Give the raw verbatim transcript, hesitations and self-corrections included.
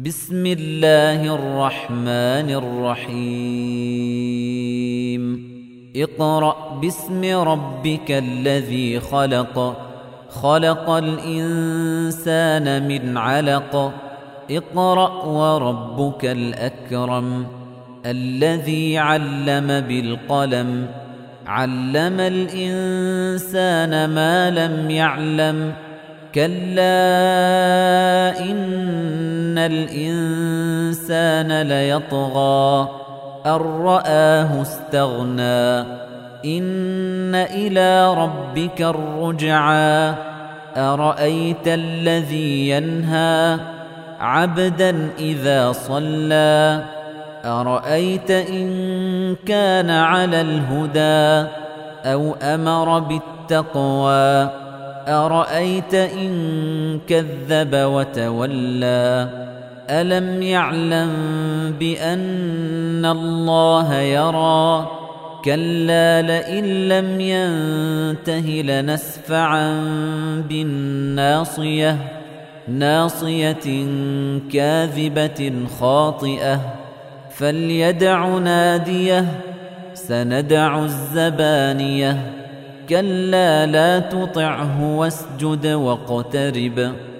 بسم الله الرحمن الرحيم اقرأ باسم ربك الذي خلق خلق الإنسان من علق اقرأ وربك الأكرم الذي علم بالقلم علم الإنسان ما لم يعلم كلا إن الإنسان ليطغى أن رآه استغنى إن إلى ربك الرجعى أرأيت الذي ينهى عبدا إذا صلى أرأيت إن كان على الهدى أو أمر بالتقوى أرأيت إن كذب وتولى ألم يعلم بأن الله يرى كلا لئن لم ينته لنسفعا بالناصية ناصية كاذبة خاطئة فليدع ناديه سندع الزبانية كلا لا تطعه واسجد واقترب